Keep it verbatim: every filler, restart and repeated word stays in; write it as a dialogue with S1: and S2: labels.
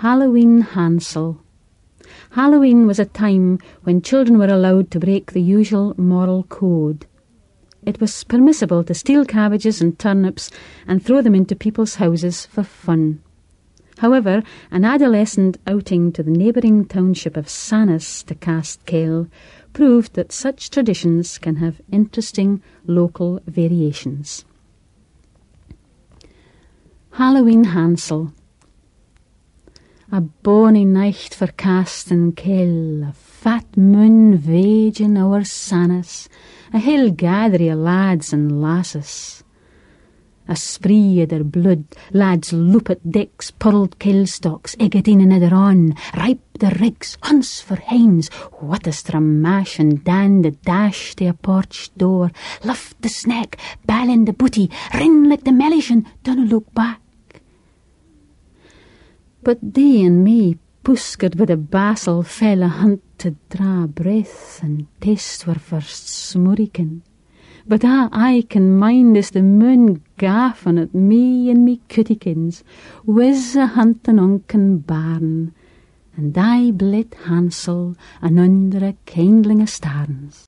S1: Halloween Hansel. Halloween was a time when children were allowed to break the usual moral code. It was permissible to steal cabbages and turnips and throw them into people's houses for fun. However, an adolescent outing to the neighbouring township of Sannes to cast Kale proved that such traditions can have interesting local variations. Halloween Hansel. A bonny night for casting Kale, a fat moon vaging o'er Sannes, a hill gathery o' lads and lasses. A spree o' their blood, lads loop at dicks, purled kilstalks, eggedin another on, ripe the rigs, hunts for hens, what a stramash and dan the dash to a porch door, luff the snack, ballin the booty, rin like the mellish and dunna look back. But thee and me, puskered with a basel, fell a hunt to draw breath and taste were first smurrikin. But ah, I can mind as the moon gaffin at me and me cutikins, whiz a huntin' unken barn, and I blit Hansel and under a kindling o' starns.